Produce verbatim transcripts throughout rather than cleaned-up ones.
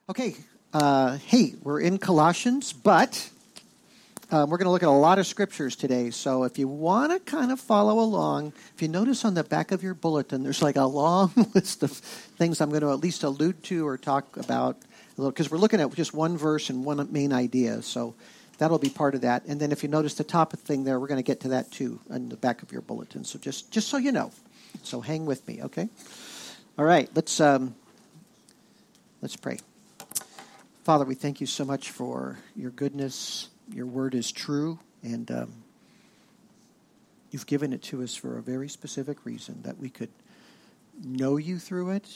Okay, uh, hey, we're in Colossians, but uh, we're going to look at a lot of scriptures today. So if you want to kind of follow along, if you notice on the back of your bulletin, there's like a long list of things I'm going to at least allude to or talk about a little, because we're looking at just one verse and one main idea. So that'll be part of that. And then if you notice the top thing there, we're going to get to that too on the back of your bulletin. So just, just so you know. So hang with me, okay? All right, let's um, let's pray. Father, we thank you so much for your goodness. Your word is true, and um, you've given it to us for a very specific reason, that we could know you through it,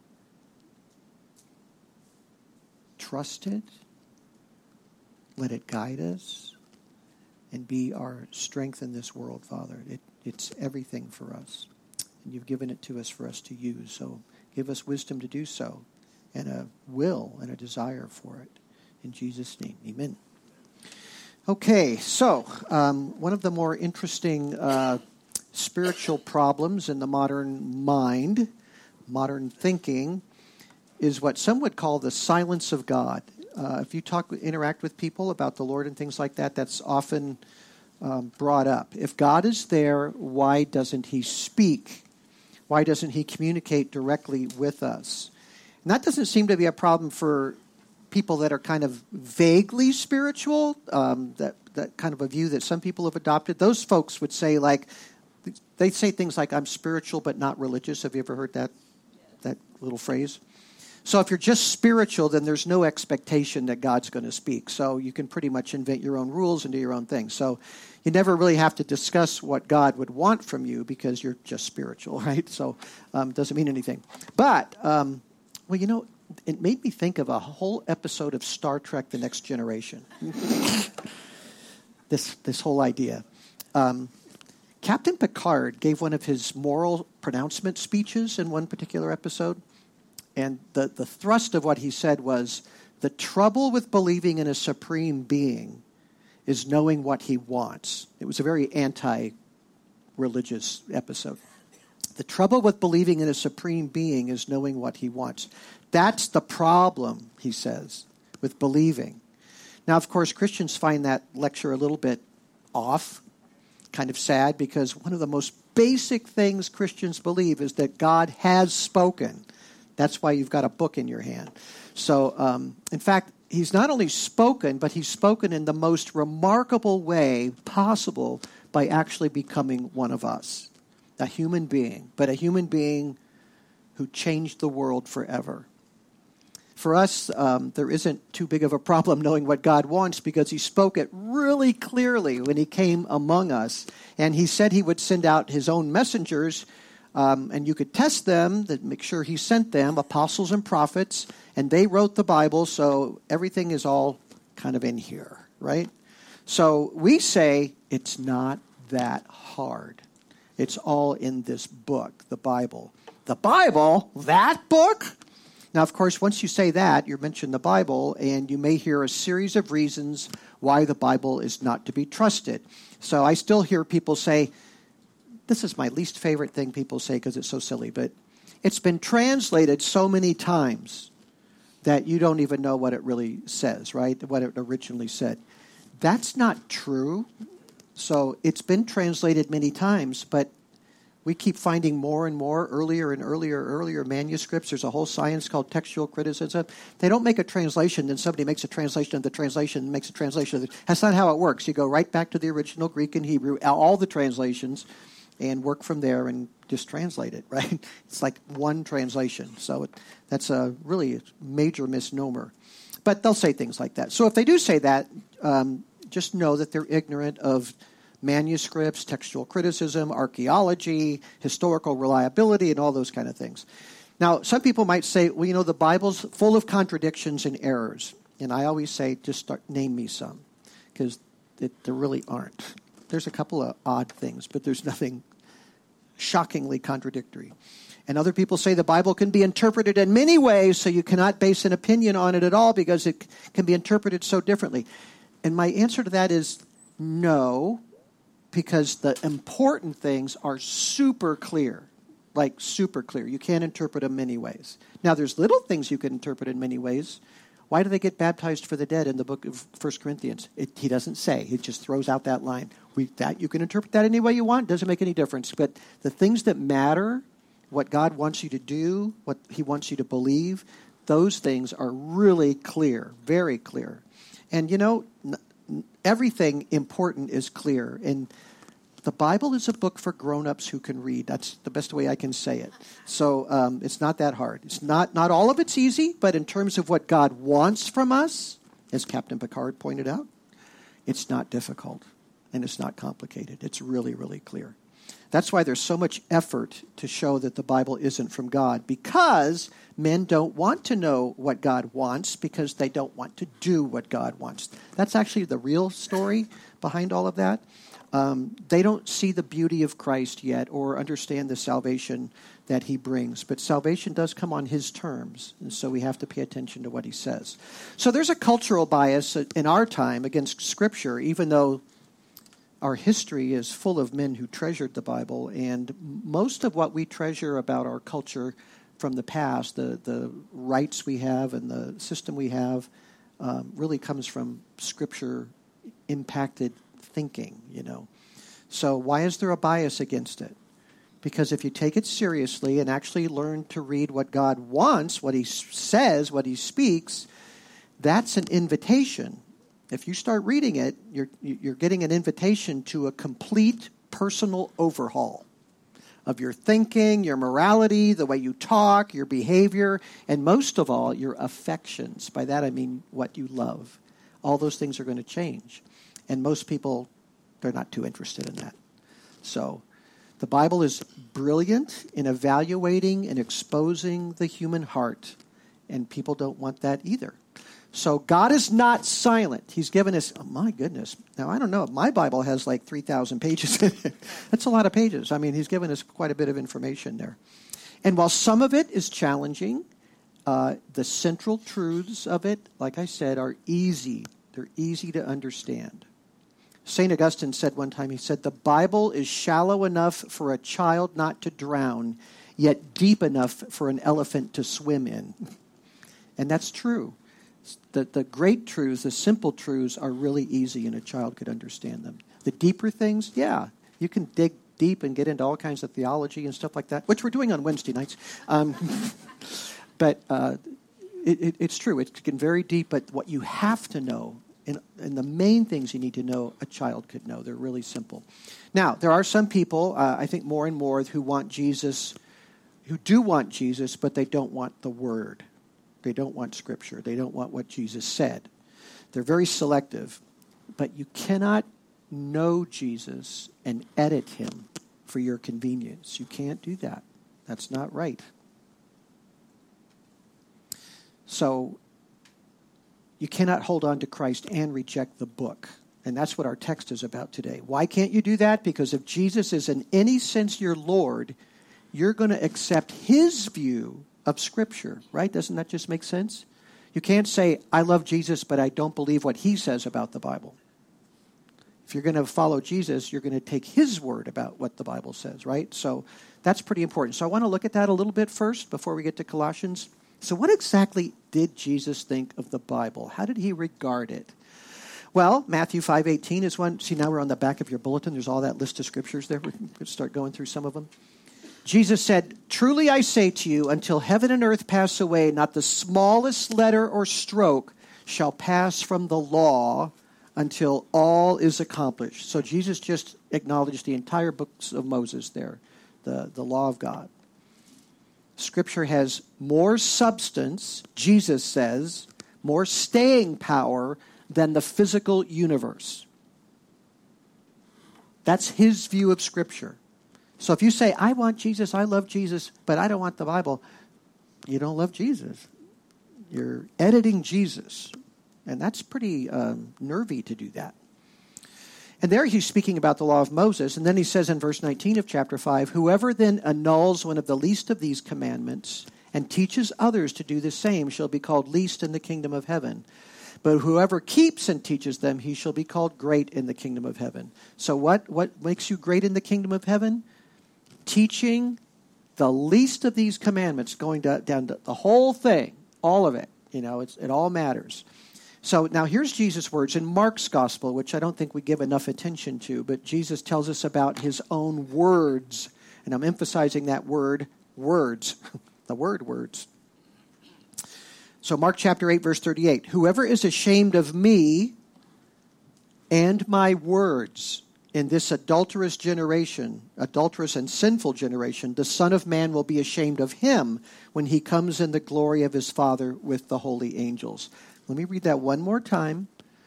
trust it, let it guide us, and be our strength in this world, Father. It, it's everything for us, and you've given it to us for us to use. So give us wisdom to do so, and a will and a desire for it. In Jesus' name, amen. Okay, so um, one of the more interesting uh, spiritual problems in the modern mind, modern thinking, is what some would call the silence of God. Uh, if you talk, interact with people about the Lord and things like that, that's often um, brought up. If God is there, why doesn't he speak? Why doesn't he communicate directly with us? And that doesn't seem to be a problem for people that are kind of vaguely spiritual, um, that, that kind of a view that some people have adopted. Those folks would say, like, they say things like, I'm spiritual but not religious. Have you ever heard that, that little phrase? So if you're just spiritual, then there's no expectation that God's going to speak. So you can pretty much invent your own rules and do your own thing. So you never really have to discuss what God would want from you because you're just spiritual, right? So um, it doesn't mean anything. But... Um, Well, you know, it made me think of a whole episode of Star Trek: The Next Generation. this this whole idea. Um, Captain Picard gave one of his moral pronouncement speeches in one particular episode. And the, the thrust of what he said was, the trouble with believing in a supreme being is knowing what he wants. It was a very anti-religious episode. The trouble with believing in a supreme being is knowing what he wants. That's the problem, he says, with believing. Now, of course, Christians find that lecture a little bit off, kind of sad, because one of the most basic things Christians believe is that God has spoken. That's why you've got a book in your hand. So, um, in fact, he's not only spoken, but he's spoken in the most remarkable way possible by actually becoming one of us. A human being, but a human being who changed the world forever. For us, um, there isn't too big of a problem knowing what God wants because he spoke it really clearly when he came among us. And he said he would send out his own messengers, um, and you could test them, to make sure he sent them, apostles and prophets, and they wrote the Bible, so everything is all kind of in here, right? So we say it's not that hard. It's all in this book, the Bible. The Bible? That book? Now, of course, once you say that, you mention the Bible, and you may hear a series of reasons why the Bible is not to be trusted. So I still hear people say, this is my least favorite thing people say because it's so silly, but it's been translated so many times that you don't even know what it really says, right? What it originally said. That's not true. So it's been translated many times, but we keep finding more and more earlier and earlier, earlier manuscripts. There's a whole science called textual criticism. They don't make a translation, then somebody makes a translation of the translation and makes a translation of the... That's not how it works. You go right back to the original Greek and Hebrew, all the translations, and work from there and just translate it, right? It's like one translation. So it, that's a really major misnomer. But they'll say things like that. So if they do say that... Um, just know that they're ignorant of manuscripts, textual criticism, archaeology, historical reliability, and all those kind of things. Now, some people might say, well, you know, the Bible's full of contradictions and errors. And I always say, just start, name me some, because there really aren't. There's a couple of odd things, but there's nothing shockingly contradictory. And other people say the Bible can be interpreted in many ways, so you cannot base an opinion on it at all because it can be interpreted so differently. And my answer to that is no, because the important things are super clear. like super clear. You can't interpret them many ways. Now, there's little things you can interpret in many ways. Why do they get baptized for the dead in the book of First Corinthians? It, he doesn't say. He just throws out that line. We, that you can interpret that any way you want. Doesn't make any difference. But the things that matter, what God wants you to do, what he wants you to believe, those things are really clear, very clear. And, you know, n- everything important is clear. And the Bible is a book for grown-ups who can read. That's the best way I can say it. So um, it's not that hard. It's not, not all of it's easy, but in terms of what God wants from us, as Captain Picard pointed out, it's not difficult and it's not complicated. It's really, really clear. That's why there's so much effort to show that the Bible isn't from God, because men don't want to know what God wants because they don't want to do what God wants. That's actually the real story behind all of that. Um, they don't see the beauty of Christ yet or understand the salvation that he brings. But salvation does come on his terms, and so we have to pay attention to what he says. So there's a cultural bias in our time against Scripture, even though our history is full of men who treasured the Bible, and most of what we treasure about our culture from the past, the, the rights we have and the system we have, um, really comes from Scripture-impacted thinking, you know. So why is there a bias against it? Because if you take it seriously and actually learn to read what God wants, what he says, what he speaks, that's an invitation. If you start reading it, you're you're getting an invitation to a complete personal overhaul of your thinking, your morality, the way you talk, your behavior, and most of all, your affections. By that I mean what you love. All those things are going to change. And most people, they're not too interested in that. So the Bible is brilliant in evaluating and exposing the human heart, and people don't want that either. So God is not silent. He's given us, oh my goodness. Now, I don't know. My Bible has like three thousand pages in it. That's a lot of pages. I mean, he's given us quite a bit of information there. And while some of it is challenging, uh, the central truths of it, like I said, are easy. They're easy to understand. Saint Augustine said one time, he said, the Bible is shallow enough for a child not to drown, yet deep enough for an elephant to swim in. And that's true. The, the great truths, the simple truths are really easy and a child could understand them. The deeper things, yeah, you can dig deep and get into all kinds of theology and stuff like that, which we're doing on Wednesday nights. Um, but uh, it, it, it's true. It's getting very deep, but what you have to know, and, and the main things you need to know, a child could know. They're really simple. Now, there are some people, uh, I think more and more, who want Jesus, who do want Jesus, but they don't want the Word. They don't want Scripture. They don't want what Jesus said. They're very selective. But you cannot know Jesus and edit him for your convenience. You can't do that. That's not right. So you cannot hold on to Christ and reject the book. And that's what our text is about today. Why can't you do that? Because if Jesus is in any sense your Lord, you're going to accept his view of Scripture, right? Doesn't that just make sense? You can't say, I love Jesus, but I don't believe what he says about the Bible. If you're going to follow Jesus, you're going to take his word about what the Bible says, right? So that's pretty important. So I want to look at that a little bit first before we get to Colossians. So what exactly did Jesus think of the Bible? How did he regard it? Well, Matthew five eighteen is one. See, now we're on the back of your bulletin. There's all that list of scriptures there. We could start going through some of them. Jesus said, truly I say to you, until heaven and earth pass away, not the smallest letter or stroke shall pass from the law until all is accomplished. So Jesus just acknowledged the entire books of Moses there, the, the law of God. Scripture has more substance, Jesus says, more staying power than the physical universe. That's his view of Scripture. So if you say, I want Jesus, I love Jesus, but I don't want the Bible, you don't love Jesus. You're editing Jesus. And that's pretty um, nervy to do that. And there he's speaking about the law of Moses. And then he says in verse nineteen of chapter five, whoever then annuls one of the least of these commandments and teaches others to do the same shall be called least in the kingdom of heaven. But whoever keeps and teaches them, he shall be called great in the kingdom of heaven. So what, what makes you great in the kingdom of heaven? Teaching the least of these commandments, going to, down to the whole thing, all of it. You know, it's, it all matters. So now here's Jesus' words in Mark's gospel, which I don't think we give enough attention to, but Jesus tells us about his own words. And I'm emphasizing that word, words. The word words. So Mark chapter eight, verse thirty-eight. Whoever is ashamed of me and my words in this adulterous generation, adulterous and sinful generation, the Son of Man will be ashamed of him when he comes in the glory of his Father with the holy angels. Let me read that one more time.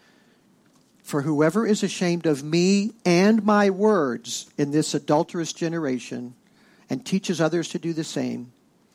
For whoever is ashamed of me and my words in this adulterous generation and teaches others to do the same,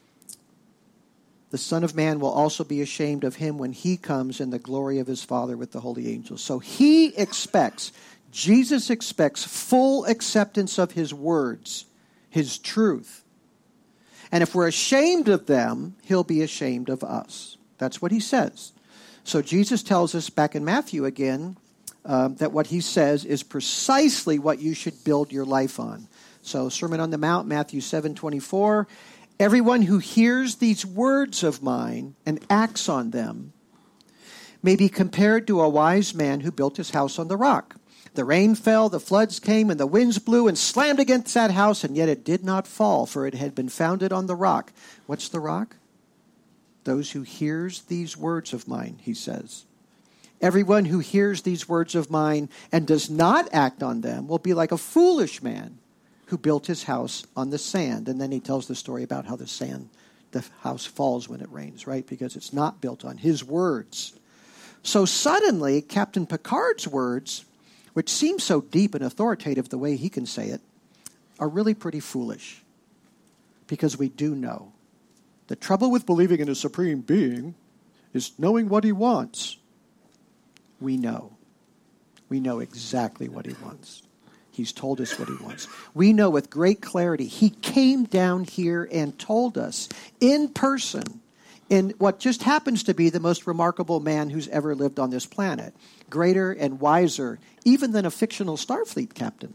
the Son of Man will also be ashamed of him when he comes in the glory of his Father with the holy angels. So he expects, Jesus expects full acceptance of his words, his truth. And if we're ashamed of them, he'll be ashamed of us. That's what he says. So Jesus tells us back in Matthew again um, that what he says is precisely what you should build your life on. So Sermon on the Mount, Matthew seven twenty-four. Everyone who hears these words of mine and acts on them may be compared to a wise man who built his house on the rock. The rain fell, the floods came, and the winds blew and slammed against that house, and yet it did not fall, for it had been founded on the rock. What's the rock? Those who hears these words of mine, he says. Everyone who hears these words of mine and does not act on them will be like a foolish man who built his house on the sand. And then he tells the story about how the sand, the house falls when it rains, right? Because it's not built on his words. So suddenly, Captain Picard's words, which seem so deep and authoritative the way he can say it, are really pretty foolish. Because we do know. The trouble with believing in a supreme being is knowing what he wants. We know. We know exactly what he wants. He's told us what he wants. We know with great clarity. He came down here and told us in person, in what just happens to be the most remarkable man who's ever lived on this planet, greater and wiser even than a fictional Starfleet captain.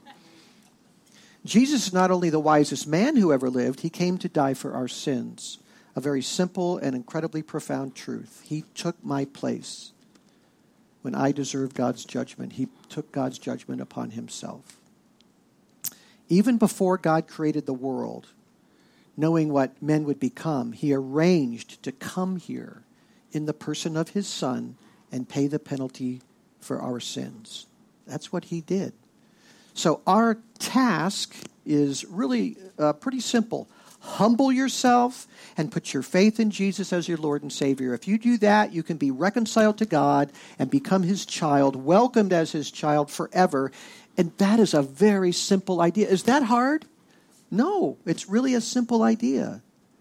Jesus is not only the wisest man who ever lived, he came to die for our sins. A very simple and incredibly profound truth. He took my place. When I deserved God's judgment, he took God's judgment upon himself. Even before God created the world, knowing what men would become, he arranged to come here in the person of his Son and pay the penalty for our sins. That's what he did. So our task is really uh, pretty simple. Humble yourself and put your faith in Jesus as your Lord and Savior. If you do that, you can be reconciled to God and become his child, welcomed as his child forever. And that is a very simple idea. Is that hard? No, it's really a simple idea.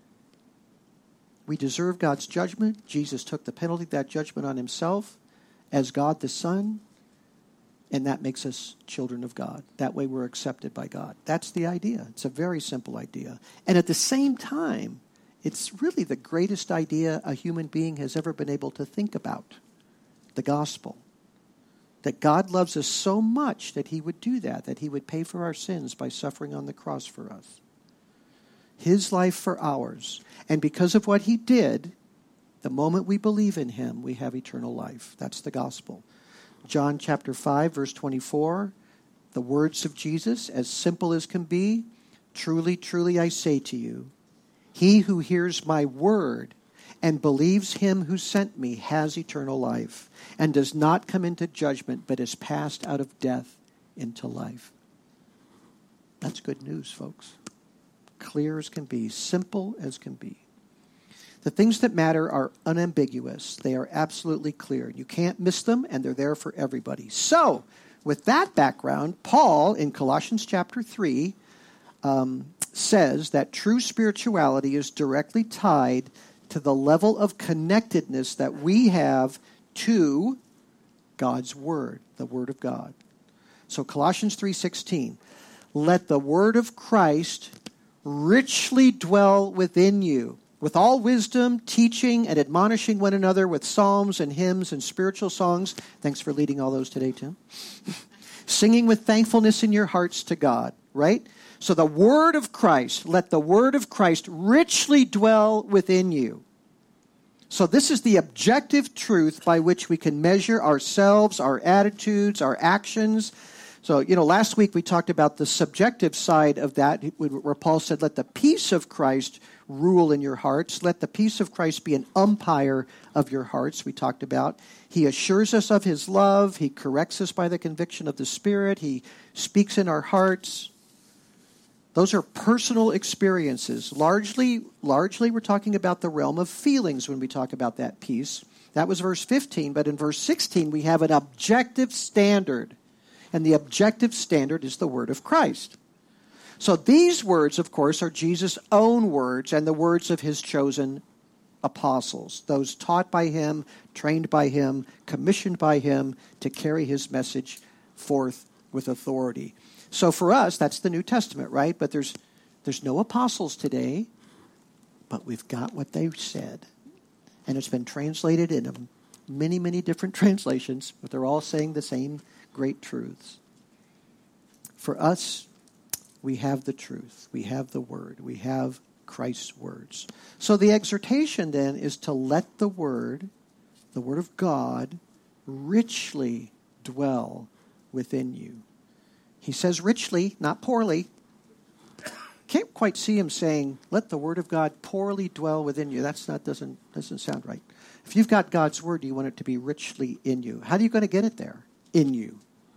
We deserve God's judgment. Jesus took the penalty of that judgment on himself as God the Son. And that makes us children of God. That way we're accepted by God. That's the idea. It's a very simple idea. And at the same time, it's really the greatest idea a human being has ever been able to think about. The gospel. That God loves us so much that he would do that. That he would pay for our sins by suffering on the cross for us. His life for ours. And because of what he did, the moment we believe in him, we have eternal life. That's the gospel. John chapter five, verse twenty-four, the words of Jesus, as simple as can be, truly, truly I say to you, he who hears my word and believes him who sent me has eternal life and does not come into judgment, but is passed out of death into life. That's good news, folks. Clear as can be, simple as can be. The things that matter are unambiguous. They are absolutely clear. You can't miss them, and they're there for everybody. So, with that background, Paul, in Colossians chapter three, um, says that true spirituality is directly tied to the level of connectedness that we have to God's Word, the Word of God. So, Colossians three sixteen, let the Word of Christ richly dwell within you, with all wisdom, teaching and admonishing one another with psalms and hymns and spiritual songs. Thanks for leading all those today, Tim. Singing with thankfulness in your hearts to God, right? So the word of Christ, let the word of Christ richly dwell within you. So this is the objective truth by which we can measure ourselves, our attitudes, our actions. So, you know, last week we talked about the subjective side of that, where Paul said, let the peace of Christ rule in your hearts. Let the peace of Christ be an umpire of your hearts, we talked about. He assures us of his love. He corrects us by the conviction of the Spirit. He speaks in our hearts. Those are personal experiences. Largely, largely, we're talking about the realm of feelings when we talk about that peace. That was verse fifteen, but in verse sixteen we have an objective standard. And the objective standard is the word of Christ. So these words, of course, are Jesus' own words and the words of his chosen apostles, those taught by him, trained by him, commissioned by him to carry his message forth with authority. So for us, that's the New Testament, right? But there's there's no apostles today, but we've got what they said. And it's been translated in many, many different translations, but they're all saying the same great truths. For us, we have the truth. We have the word. We have Christ's words. So the exhortation then is to let the word, the word of God, richly dwell within you. He says richly, not poorly. Can't quite see him saying, let the word of God poorly dwell within you. That's not doesn't doesn't sound right. If you've got God's word, you want it to be richly in you. How are you going to get it there? In you.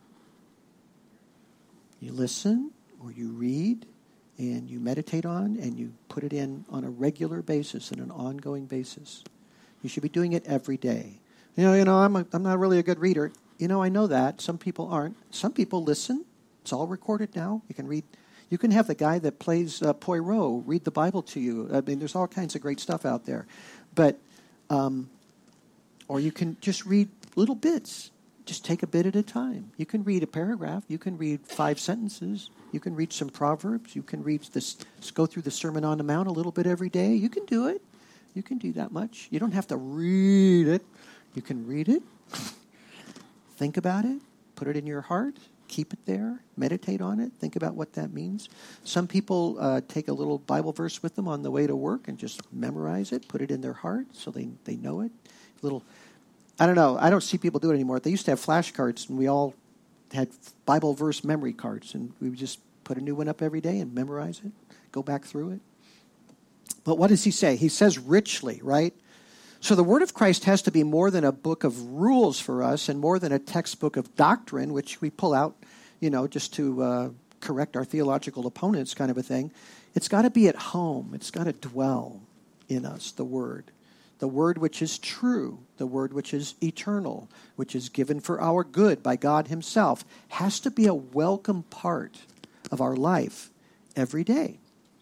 You listen or you read and you meditate on and you put it in on a regular basis, on an ongoing basis. You should be doing it every day. You know, you know, I'm a, I'm not really a good reader. You know, I know that. Some people aren't. Some people listen. It's all recorded now. You can read. You can have the guy that plays uh, Poirot read the Bible to you. I mean, there's all kinds of great stuff out there. But, um, or you can just read little bits. Just take a bit at a time. You can read a paragraph. You can read five sentences. You can read some Proverbs. You can read this. Go through the Sermon on the Mount a little bit every day. You can do it. You can do that much. You don't have to read it. You can read it. Think about it. Put it in your heart. Keep it there. Meditate on it. Think about what that means. Some people uh, take a little Bible verse with them on the way to work and just memorize it. Put it in their heart so they, they know it. Little. I don't know. I don't see people do it anymore. They used to have flashcards, and we all had Bible verse memory cards, and we would just put a new one up every day and memorize it, go back through it. But what does he say? He says richly, right? So the Word of Christ has to be more than a book of rules for us and more than a textbook of doctrine, which we pull out, you know, just to uh, correct our theological opponents kind of a thing. It's got to be at home. It's got to dwell in us, the Word. The Word which is true, the Word which is eternal, which is given for our good by God himself, has to be a welcome part of our life every day.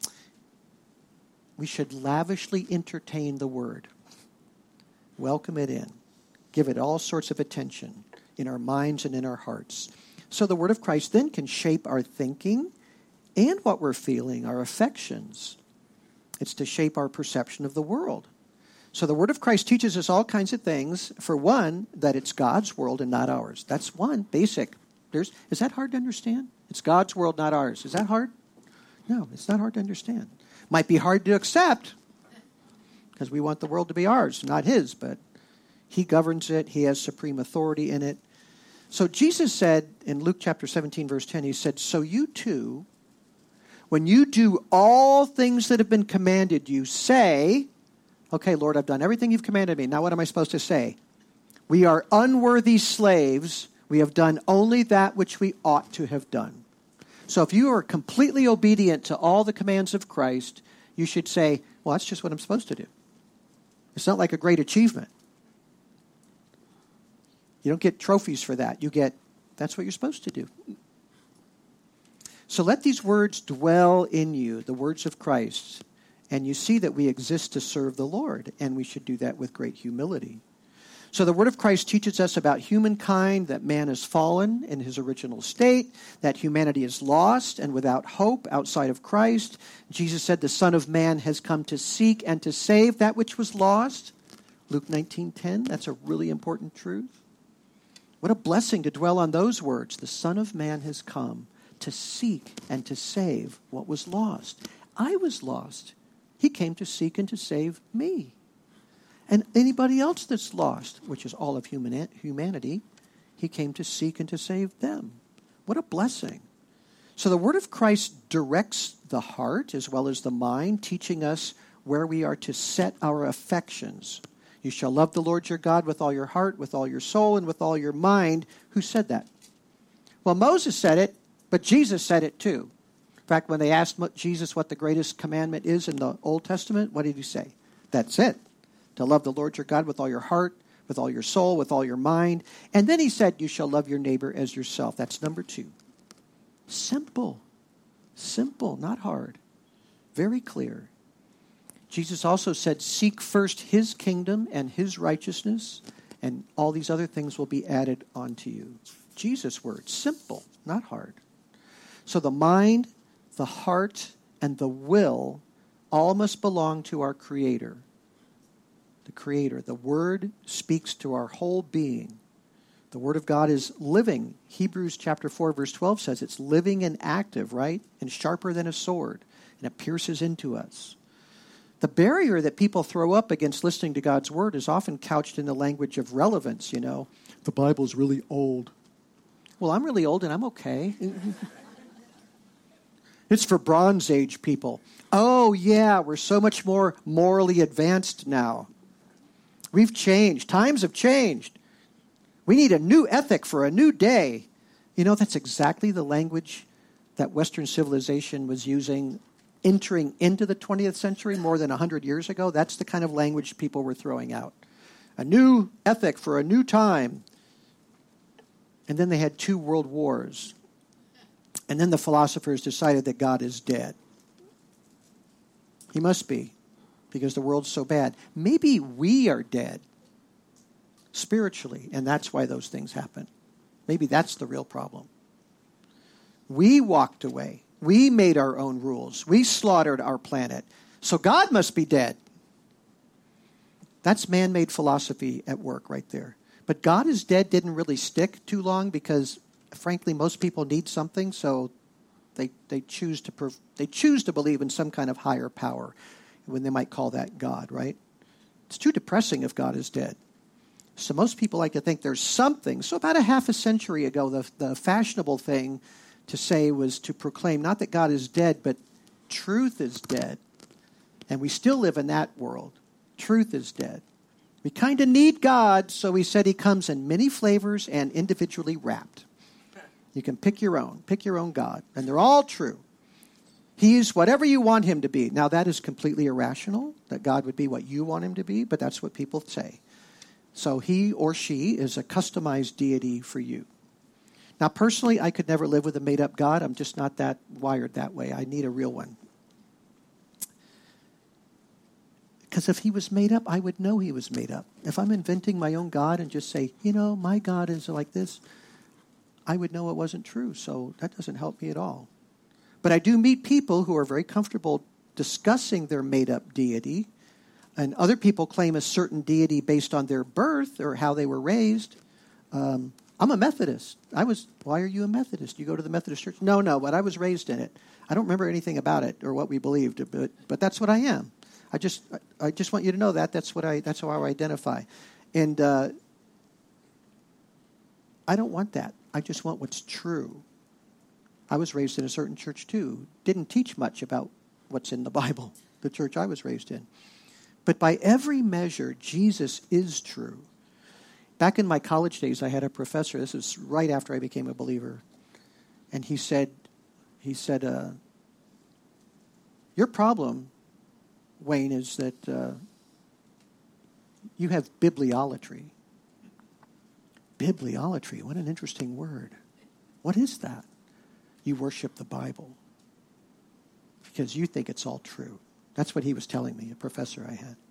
We should lavishly entertain the Word. Welcome it in. Give it all sorts of attention in our minds and in our hearts. So the Word of Christ then can shape our thinking and what we're feeling, our affections. It's to shape our perception of the world. So the Word of Christ teaches us all kinds of things. For one, that it's God's world and not ours. That's one, basic. There's, is that hard to understand? It's God's world, not ours. Is that hard? No, it's not hard to understand. Might be hard to accept because we want the world to be ours, not his, but he governs it. He has supreme authority in it. So Jesus said in Luke chapter seventeen, verse ten, he said, so you too, when you do all things that have been commanded you, say, okay, Lord, I've done everything you've commanded me. Now what am I supposed to say? We are unworthy slaves. We have done only that which we ought to have done. So if you are completely obedient to all the commands of Christ, you should say, well, that's just what I'm supposed to do. It's not like a great achievement. You don't get trophies for that. You get, that's what you're supposed to do. So let these words dwell in you, the words of Christ. And you see that we exist to serve the Lord, and we should do that with great humility. So the Word of Christ teaches us about humankind, that man is fallen in his original state, that humanity is lost and without hope outside of Christ. Jesus said the Son of Man has come to seek and to save that which was lost. Luke nineteen ten, that's a really important truth. What a blessing to dwell on those words. The Son of Man has come to seek and to save what was lost. I was lost. He came to seek and to save me. And anybody else that's lost, which is all of human, humanity, he came to seek and to save them. What a blessing. So the word of Christ directs the heart as well as the mind, teaching us where we are to set our affections. You shall love the Lord your God with all your heart, with all your soul, and with all your mind. Who said that? Well, Moses said it, but Jesus said it too. In fact, when they asked Jesus what the greatest commandment is in the Old Testament, what did he say? That's it. To love the Lord your God with all your heart, with all your soul, with all your mind. And then he said, you shall love your neighbor as yourself. That's number two. Simple. Simple, not hard. Very clear. Jesus also said, seek first his kingdom and his righteousness, and all these other things will be added onto you. Jesus' words, simple, not hard. So the mind, the heart, and the will all must belong to our Creator. The Creator. The Word speaks to our whole being. The Word of God is living. Hebrews chapter four, verse twelve says it's living and active, right? And sharper than a sword. And it pierces into us. The barrier that people throw up against listening to God's Word is often couched in the language of relevance, you know. The Bible's really old. Well, I'm really old and I'm okay. It's for Bronze Age people. Oh, yeah, we're so much more morally advanced now. We've changed. Times have changed. We need a new ethic for a new day. You know, that's exactly the language that Western civilization was using entering into the twentieth century more than one hundred years ago. That's the kind of language people were throwing out. A new ethic for a new time. And then they had two world wars. And then the philosophers decided that God is dead. He must be, because the world's so bad. Maybe we are dead spiritually, and that's why those things happen. Maybe that's the real problem. We walked away. We made our own rules. We slaughtered our planet. So God must be dead. That's man-made philosophy at work right there. But God is dead didn't really stick too long because, frankly, most people need something, so they they choose to prov- they choose to believe in some kind of higher power, when they might call that God, right? It's too depressing if God is dead. So most people like to think there's something. So about a half a century ago, the, the fashionable thing to say was to proclaim not that God is dead, but truth is dead. And we still live in that world. Truth is dead. We kind of need God, so we said he comes in many flavors and individually wrapped. You can pick your own. Pick your own God. And they're all true. He's whatever you want him to be. Now, that is completely irrational, that God would be what you want him to be, but that's what people say. So he or she is a customized deity for you. Now, personally, I could never live with a made-up God. I'm just not that wired that way. I need a real one. Because if he was made up, I would know he was made up. If I'm inventing my own God and just say, you know, my God is like this, I would know it wasn't true. So that doesn't help me at all. But I do meet people who are very comfortable discussing their made-up deity. And other people claim a certain deity based on their birth or how they were raised. Um, I'm a Methodist. I was, why are you a Methodist? You go to the Methodist church? No, no, but I was raised in it. I don't remember anything about it or what we believed, but but that's what I am. I just I just want you to know that. That's what I that's how I identify. And uh, I don't want that. I just want what's true. I was raised in a certain church too. Didn't teach much about what's in the Bible, the church I was raised in. But by every measure, Jesus is true. Back in my college days, I had a professor. This was right after I became a believer. And he said, he said, uh, your problem, Wayne, is that uh, you have bibliolatry. Bibliolatry, what an interesting word. What is that? You worship the Bible because you think it's all true. That's what he was telling me, a professor I had.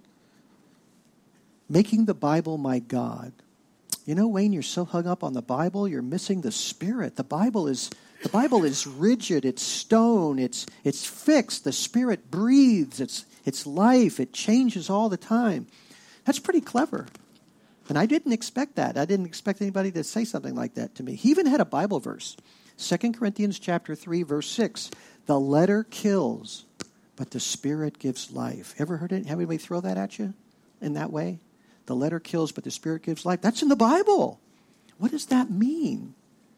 Making the Bible my God. You know, Wayne, you're so hung up on the Bible, you're missing the Spirit. The Bible is the Bible is rigid, it's stone, it's it's fixed. The Spirit breathes, it's it's life, it changes all the time. That's pretty clever. And I didn't expect that. I didn't expect anybody to say something like that to me. He even had a Bible verse. Second Corinthians chapter three, verse six. The letter kills, but the Spirit gives life. Ever heard it? Have anybody throw that at you in that way? The letter kills, but the Spirit gives life. That's in the Bible. What does that mean?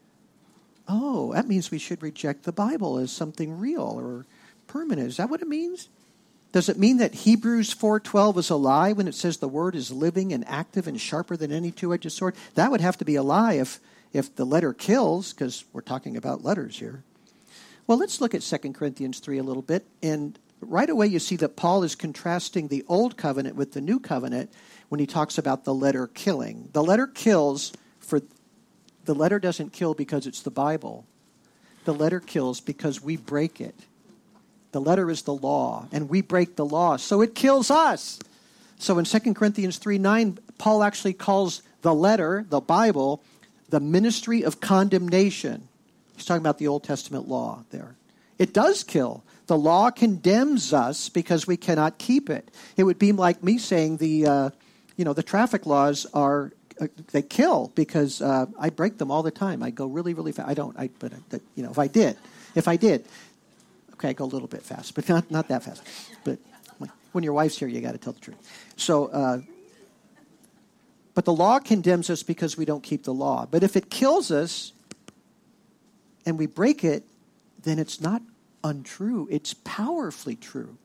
Oh, that means we should reject the Bible as something real or permanent. Is that what it means? Does it mean that Hebrews four twelve is a lie when it says the word is living and active and sharper than any two-edged sword? That would have to be a lie if, if the letter kills, because we're talking about letters here. Well, let's look at Second Corinthians three a little bit. And right away you see that Paul is contrasting the old covenant with the new covenant when he talks about the letter killing. The letter kills for the letter doesn't kill because it's the Bible. The letter kills because we break it. The letter is the law, and we break the law, so it kills us. So in Second Corinthians three nine, Paul actually calls the letter, the Bible, the ministry of condemnation. He's talking about the Old Testament law there. It does kill. The law condemns us because we cannot keep it. It would be like me saying the, uh, you know, the traffic laws are uh, they kill because uh, I break them all the time. I go really, really fast. I don't. I but uh, you know, if I did, if I did. Okay, I go a little bit fast, but not, not that fast. But when your wife's here, you got to tell the truth. So, uh, but the law condemns us because we don't keep the law. But if it kills us and we break it, then it's not untrue. It's powerfully true.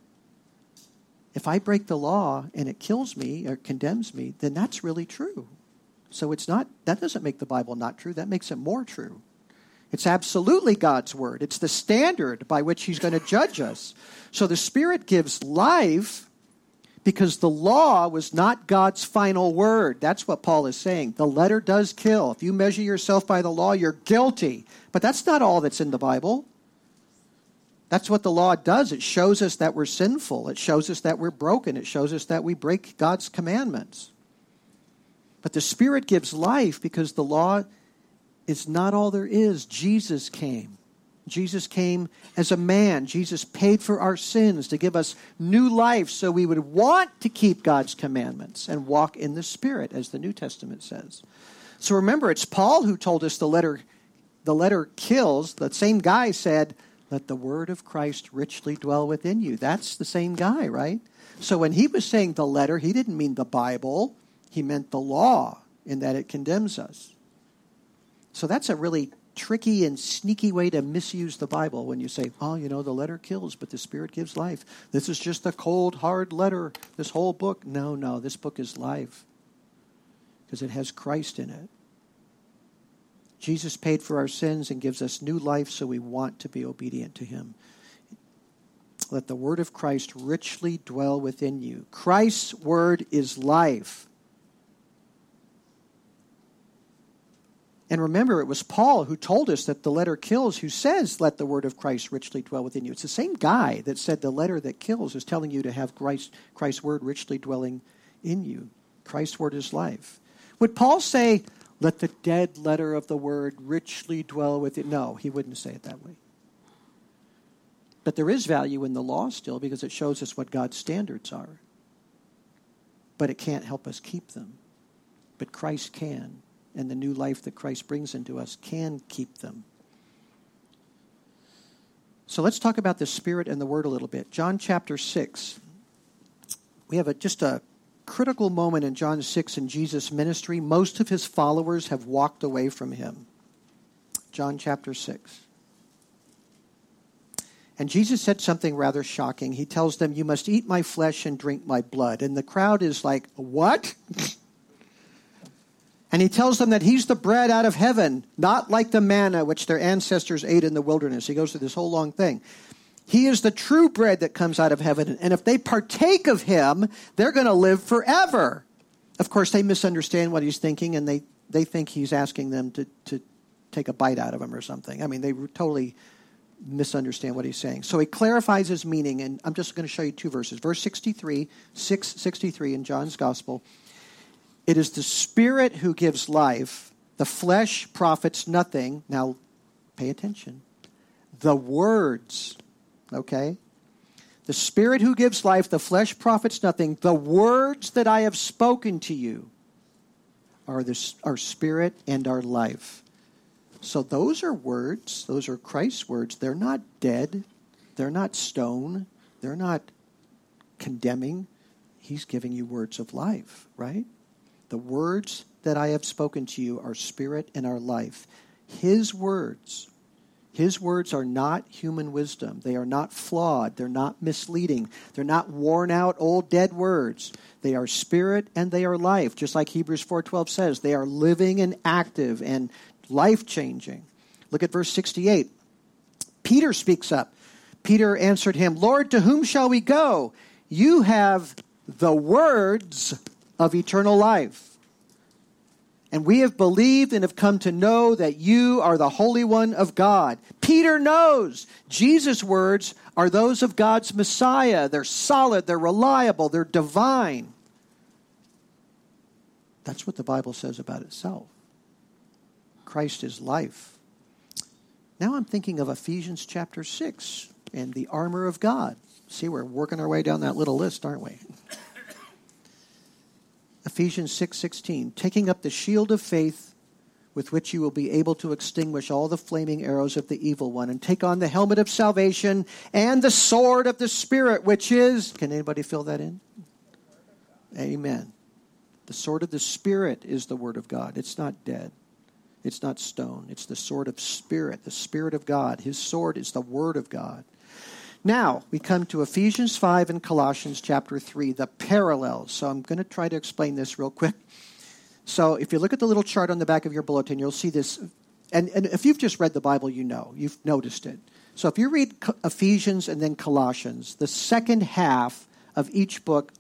If I break the law and it kills me or condemns me, then that's really true. So it's not. That doesn't make the Bible not true. That makes it more true. It's absolutely God's word. It's the standard by which he's going to judge us. So the Spirit gives life because the law was not God's final word. That's what Paul is saying. The letter does kill. If you measure yourself by the law, you're guilty. But that's not all that's in the Bible. That's what the law does. It shows us that we're sinful. It shows us that we're broken. It shows us that we break God's commandments. But the Spirit gives life because the law is not all there is. Jesus came. Jesus came as a man. Jesus paid for our sins to give us new life so we would want to keep God's commandments and walk in the Spirit, as the New Testament says. So remember, it's Paul who told us the letter, the letter kills. The same guy said, let the word of Christ richly dwell within you. That's the same guy, right? So when he was saying the letter, he didn't mean the Bible. He meant the law in that it condemns us. So that's a really tricky and sneaky way to misuse the Bible when you say, oh, you know, the letter kills, but the Spirit gives life. This is just a cold, hard letter, this whole book. No, no, this book is life because it has Christ in it. Jesus paid for our sins and gives us new life, so we want to be obedient to him. Let the word of Christ richly dwell within you. Christ's word is life. And remember, it was Paul who told us that the letter kills, who says, let the word of Christ richly dwell within you. It's the same guy that said the letter that kills is telling you to have Christ, Christ's word richly dwelling in you. Christ's word is life. Would Paul say, let the dead letter of the word richly dwell within? No, he wouldn't say it that way. But there is value in the law still because it shows us what God's standards are. But it can't help us keep them. But Christ can. And the new life that Christ brings into us can keep them. So let's talk about the Spirit and the Word a little bit. John chapter six. We have a, just a critical moment in John six in Jesus' ministry. Most of his followers have walked away from him. John chapter six. And Jesus said something rather shocking. He tells them, you must eat my flesh and drink my blood. And the crowd is like, what? And he tells them that he's the bread out of heaven, not like the manna which their ancestors ate in the wilderness. He goes through this whole long thing. He is the true bread that comes out of heaven. And if they partake of him, they're going to live forever. Of course, they misunderstand what he's thinking, and they, they think he's asking them to, to take a bite out of him or something. I mean, they totally misunderstand what he's saying. So he clarifies his meaning, and I'm just going to show you two verses. Verse sixty-three, six sixty-three in John's Gospel. It is the Spirit who gives life. The flesh profits nothing. Now, pay attention. The words, okay? The Spirit who gives life, the flesh profits nothing. The words that I have spoken to you are, the, are spirit and are life. So those are words. Those are Christ's words. They're not dead. They're not stone. They're not condemning. He's giving you words of life, right? The words that I have spoken to you are spirit and are life. His words, his words are not human wisdom. They are not flawed. They're not misleading. They're not worn out old dead words. They are spirit and they are life. Just like Hebrews four twelve says, they are living and active and life-changing. Look at verse sixty-eight. Peter speaks up. Peter answered him, Lord, to whom shall we go? You have the words of eternal life. And we have believed and have come to know that you are the Holy One of God. Peter knows Jesus' words are those of God's Messiah. They're solid, they're reliable, they're divine. That's what the Bible says about itself. Christ is life. Now I'm thinking of Ephesians chapter six and the armor of God. See, we're working our way down that little list, aren't we? Ephesians six sixteen, taking up the shield of faith with which you will be able to extinguish all the flaming arrows of the evil one, and take on the helmet of salvation and the sword of the Spirit, which is, can anybody fill that in? Amen. The sword of the Spirit is the word of God. It's not dead. It's not stone. It's the sword of Spirit, the Spirit of God. His sword is the word of God. Now, we come to Ephesians five and Colossians chapter three, the parallels. So I'm going to try to explain this real quick. So if you look at the little chart on the back of your bulletin, you'll see this. And, and if you've just read the Bible, you know. You've noticed it. So if you read Ephesians and then Colossians, the second half of each book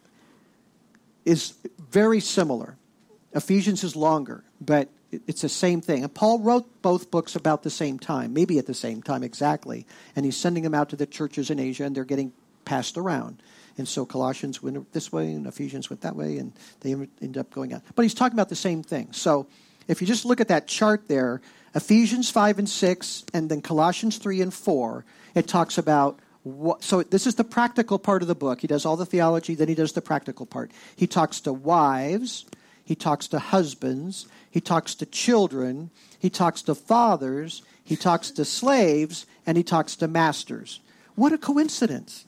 is very similar. Ephesians is longer, but it's the same thing. And Paul wrote both books about the same time, maybe at the same time exactly. And he's sending them out to the churches in Asia, and they're getting passed around. And so Colossians went this way, and Ephesians went that way, and they end up going out. But he's talking about the same thing. So if you just look at that chart there, Ephesians five and six, and then Colossians three and four, it talks about what, so this is the practical part of the book. He does all the theology, then he does the practical part. He talks to wives, he talks to husbands, he talks to children, he talks to fathers, he talks to slaves, and he talks to masters. What a coincidence.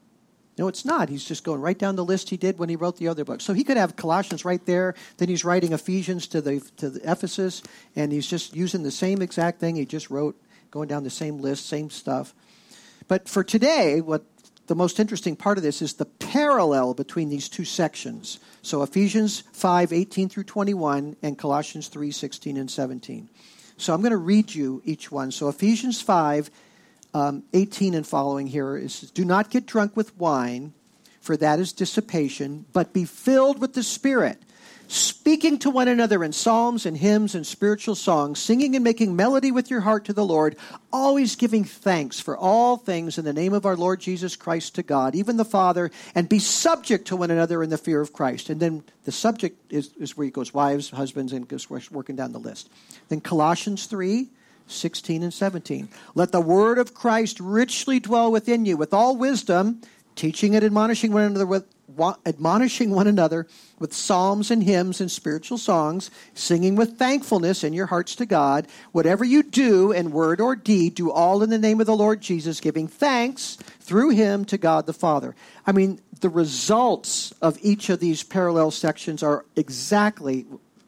No, it's not. He's just going right down the list he did when he wrote the other book. So he could have Colossians right there, then he's writing Ephesians to the to the Ephesus, and he's just using the same exact thing he just wrote, going down the same list, same stuff. But for today, what the most interesting part of this is the parallel between these two sections. So Ephesians five, eighteen through twenty-one, and Colossians three, sixteen and seventeen. So I'm going to read you each one. So Ephesians five, um, eighteen and following here is, do not get drunk with wine, for that is dissipation, but be filled with the Spirit, speaking to one another in psalms and hymns and spiritual songs, singing and making melody with your heart to the Lord, always giving thanks for all things in the name of our Lord Jesus Christ to God, even the Father, and be subject to one another in the fear of Christ. And then the subject is, is where he goes, wives, husbands, and goes working down the list. Then Colossians three, sixteen and seventeen. Let the word of Christ richly dwell within you with all wisdom, teaching and admonishing one another with admonishing one another with psalms and hymns and spiritual songs, singing with thankfulness in your hearts to God. Whatever you do in word or deed, do all in the name of the Lord Jesus, giving thanks through him to God the Father. I mean, the results of each of these parallel sections are exactly,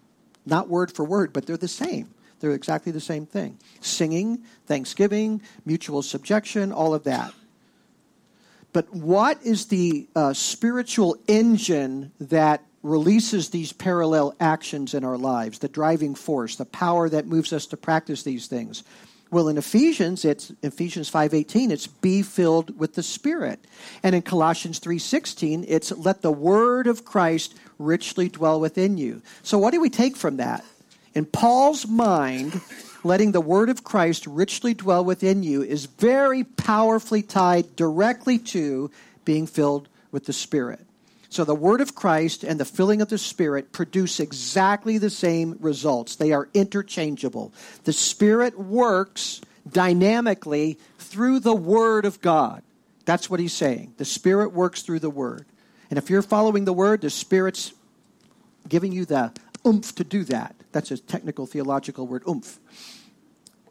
not word for word, but they're the same. They're exactly the same thing. Singing, thanksgiving, mutual subjection, all of that. But what is the uh, spiritual engine that releases these parallel actions in our lives, the driving force, the power that moves us to practice these things? Well, in Ephesians, it's Ephesians five eighteen, it's be filled with the Spirit. And in Colossians three sixteen, it's let the word of Christ richly dwell within you. So what do we take from that? In Paul's mind, letting the word of Christ richly dwell within you is very powerfully tied directly to being filled with the Spirit. So the word of Christ and the filling of the Spirit produce exactly the same results. They are interchangeable. The Spirit works dynamically through the word of God. That's what he's saying. The Spirit works through the word. And if you're following the word, the Spirit's giving you the oomph to do that. That's a technical theological word, oomph.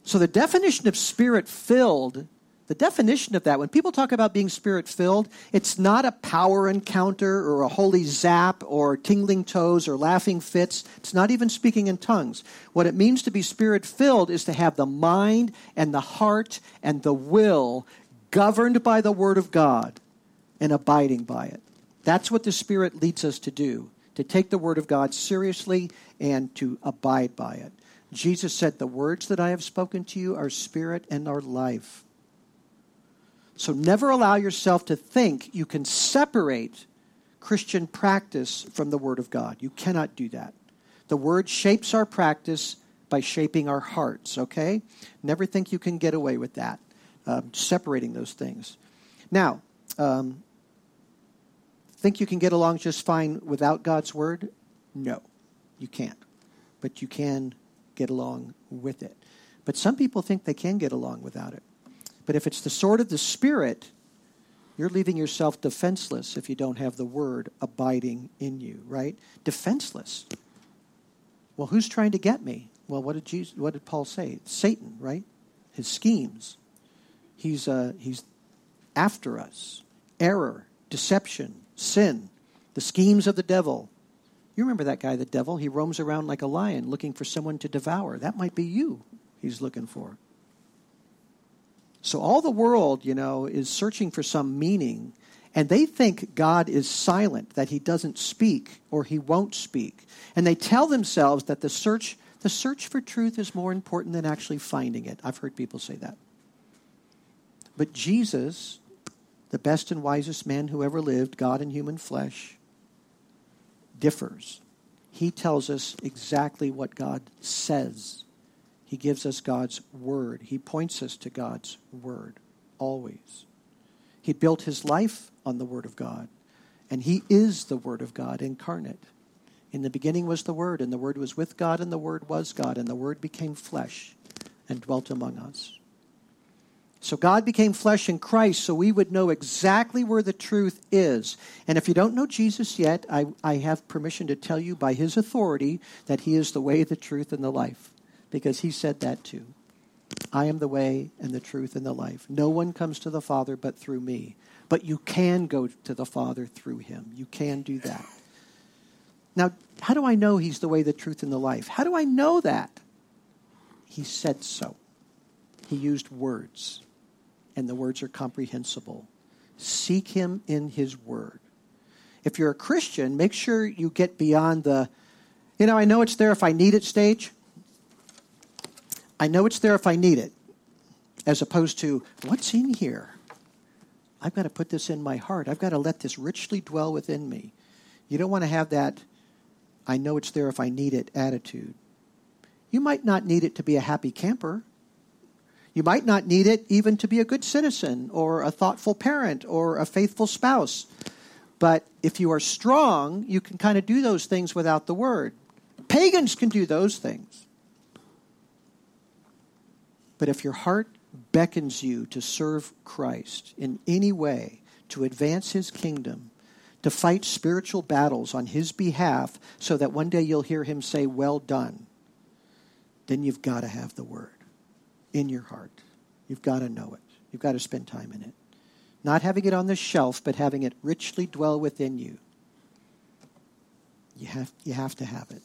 So the definition of spirit-filled, the definition of that, when people talk about being spirit-filled, it's not a power encounter or a holy zap or tingling toes or laughing fits. It's not even speaking in tongues. What it means to be spirit-filled is to have the mind and the heart and the will governed by the Word of God and abiding by it. That's what the Spirit leads us to do, to take the Word of God seriously and to abide by it. Jesus said, the words that I have spoken to you are spirit and are life. So never allow yourself to think you can separate Christian practice from the Word of God. You cannot do that. The Word shapes our practice by shaping our hearts, okay? Never think you can get away with that, um, separating those things. Now, um, think you can get along just fine without God's Word? No, you can't. But you can get along with it. But some people think they can get along without it. But if it's the sword of the Spirit, you're leaving yourself defenseless if you don't have the Word abiding in you, right? Defenseless. Well, who's trying to get me? Well, what did Jesus, what did Paul say? Satan, right? His schemes. He's uh, he's after us. Error, deception, sin, the schemes of the devil. You remember that guy, the devil? He roams around like a lion looking for someone to devour. That might be you he's looking for. So all the world, you know, is searching for some meaning, and they think God is silent, that he doesn't speak or he won't speak. And they tell themselves that the search, the search for truth is more important than actually finding it. I've heard people say that. But Jesus, the best and wisest man who ever lived, God in human flesh, differs. He tells us exactly what God says. He gives us God's word. He points us to God's word, always. He built his life on the word of God, and he is the word of God incarnate. In the beginning was the Word, and the Word was with God, and the Word was God, and the Word became flesh and dwelt among us. So God became flesh in Christ so we would know exactly where the truth is. And if you don't know Jesus yet, I, I have permission to tell you by his authority that he is the way, the truth, and the life. Because he said that too. I am the way and the truth and the life. No one comes to the Father but through me. But you can go to the Father through him. You can do that. Now, how do I know he's the way, the truth, and the life? How do I know that? He said so. He used words. And the words are comprehensible. Seek him in his word. If you're a Christian, make sure you get beyond the, you know, I know it's there if I need it stage. I know it's there if I need it. As opposed to, what's in here? I've got to put this in my heart. I've got to let this richly dwell within me. You don't want to have that, I know it's there if I need it attitude. You might not need it to be a happy camper. You might not need it even to be a good citizen or a thoughtful parent or a faithful spouse. But if you are strong, you can kind of do those things without the word. Pagans can do those things. But if your heart beckons you to serve Christ in any way, to advance his kingdom, to fight spiritual battles on his behalf so that one day you'll hear him say, well done, then you've got to have the word in your heart. You've got to know it. You've got to spend time in it. Not having it on the shelf, but having it richly dwell within you. You have, you have to have it.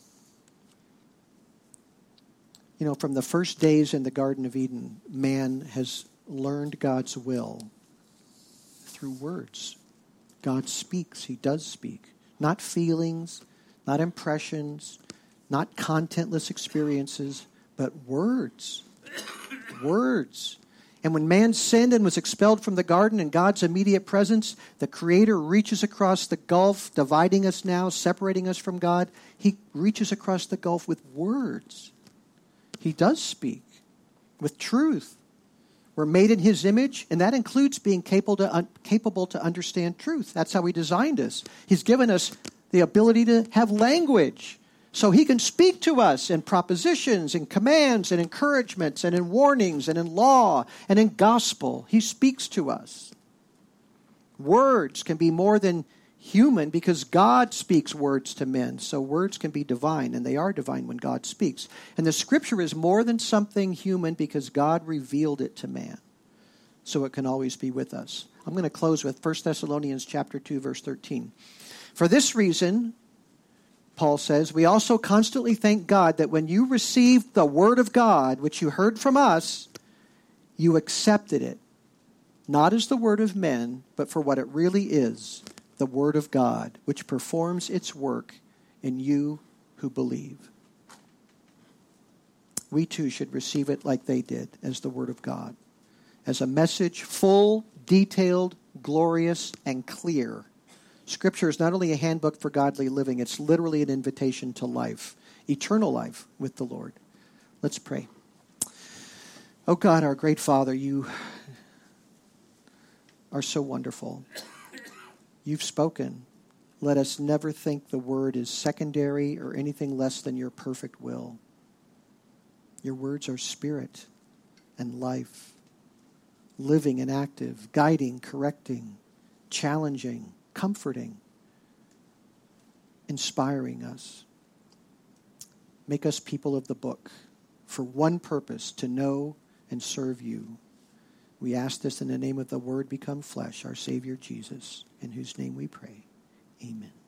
You know, from the first days in the Garden of Eden, man has learned God's will through words. God speaks. He does speak. Not feelings, not impressions, not contentless experiences, but words. Words. And when man sinned and was expelled from the garden in God's immediate presence, the Creator reaches across the gulf, dividing us now, separating us from God. He reaches across the gulf with words. He does speak with truth. We're made in his image, and that includes being capable to, un- capable to understand truth. That's how he designed us. He's given us the ability to have language. So he can speak to us in propositions, in commands, and encouragements, and in warnings, and in law, and in gospel. He speaks to us. Words can be more than human because God speaks words to men. So words can be divine, and they are divine when God speaks. And the Scripture is more than something human because God revealed it to man. So it can always be with us. I'm going to close with First Thessalonians chapter two, verse thirteen. For this reason, Paul says, we also constantly thank God that when you received the word of God, which you heard from us, you accepted it, not as the word of men, but for what it really is, the word of God, which performs its work in you who believe. We too should receive it like they did, as the word of God, as a message full, detailed, glorious, and clear. Scripture is not only a handbook for godly living, it's literally an invitation to life, eternal life with the Lord. Let's pray. Oh God, our great Father, you are so wonderful. You've spoken. Let us never think the word is secondary or anything less than your perfect will. Your words are spirit and life, living and active, guiding, correcting, challenging, comforting, inspiring us. Make us people of the book for one purpose, to know and serve you. We ask this in the name of the Word become flesh, our Savior Jesus, in whose name we pray. Amen.